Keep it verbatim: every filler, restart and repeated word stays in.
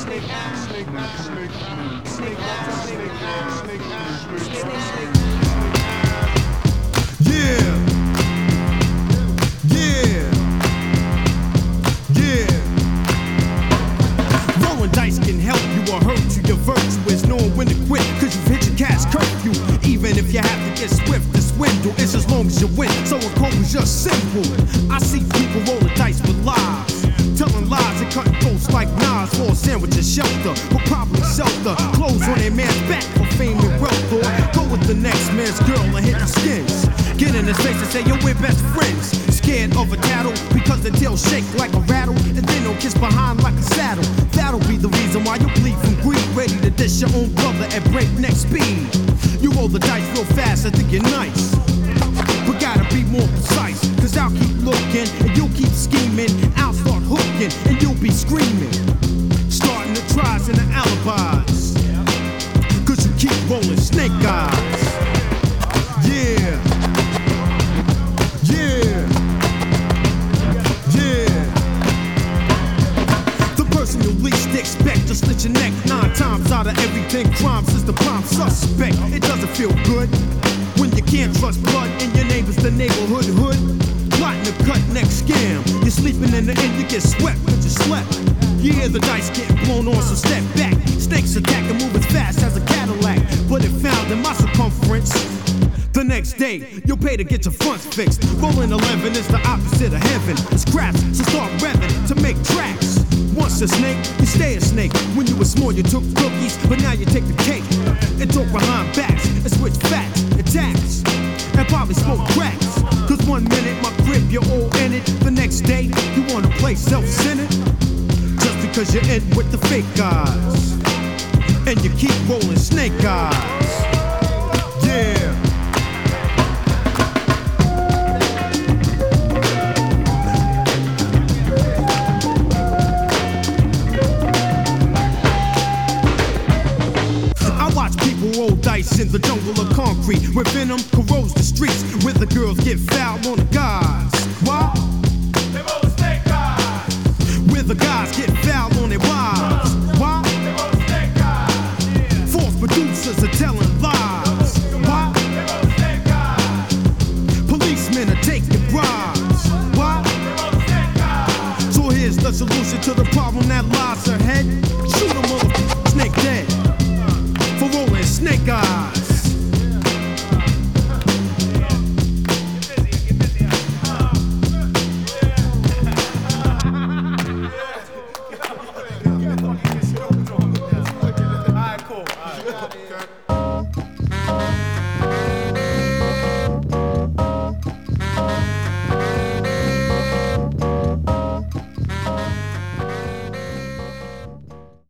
Rolling dice can help you or hurt you. Your virtue is knowing when to quit, cause you've hit your cash curfew. Even if you have to get swift, the swindle is as long as you win. So a code is just simple. I see people rolling dice with lies, telling lies and cutting throats like knives for a sandwich and shelter. Will probably shelter clothes on their man's back for fame and wealth. Or go with the next man's girl and hit the skins. Get in his face and say, yo, we're best friends. Scared of a tattle because the tail shake like a rattle, and then they'll kiss behind like a saddle. That'll be the reason why you bleed from greed, ready to dish your own brother at breakneck speed. You roll the dice real fast and think you're nice, but gotta be more precise, cause I'll keep looking and you'll keep scheming, and I'll start hooking and you'll be screaming, starting the tries and the alibis, cause you keep rolling snake eyes. Yeah, yeah, yeah. The person you least expect to slit your neck nine times out of every ten crimes is the prime suspect. It doesn't feel good when you can't trust blood and your neighbor's the neighborhood hood. Plotting to cut next scam. You're sleeping in the end, you get swept, but you slept. You hear the dice getting blown on, so step back. Snakes attack and move as fast as a Cadillac, but it found in my circumference. The next day, you'll pay to get your fronts fixed. Rolling eleven is the opposite of heaven. It's craps, so start revving to make tracks. Once a snake, you stay a snake. When you were small, you took cookies, but now you take the cake and talk behind backs and switch facts and tax and probably smoke cracks. Cause one minute my crib, you're all in it. The next day, you wanna play self-centered just because you're in with the fake guys and you keep rolling snake eyes. Yeah. Roll dice in the jungle of concrete, where venom corrodes the streets, where the girls get foul on the guys. Why? They roll the snake eyes. Where the guys get foul on their wives.